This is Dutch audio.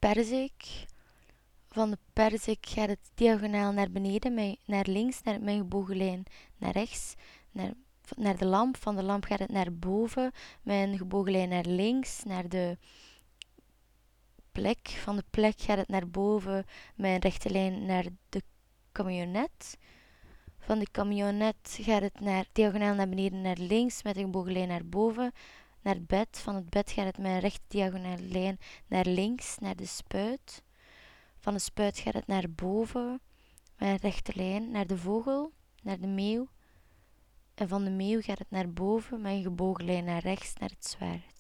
perzik. Van de perzik gaat het diagonaal naar beneden, naar links, met een gebogen lijn naar rechts. Naar de lamp. Van de lamp gaat het naar boven, met een gebogen lijn naar links, naar de plek. Van de plek gaat het naar boven, met een rechte lijn naar de camionet. Van de camionet gaat het diagonaal naar beneden naar links, met een gebogen lijn naar boven, naar het bed. Van het bed gaat het met een rechte diagonale lijn naar links, naar de spuit. Van de spuit gaat het naar boven, met een rechte lijn naar de vogel, naar de meeuw. En van de meeuw gaat het naar boven, met een gebogen lijn naar rechts, naar het zwaard.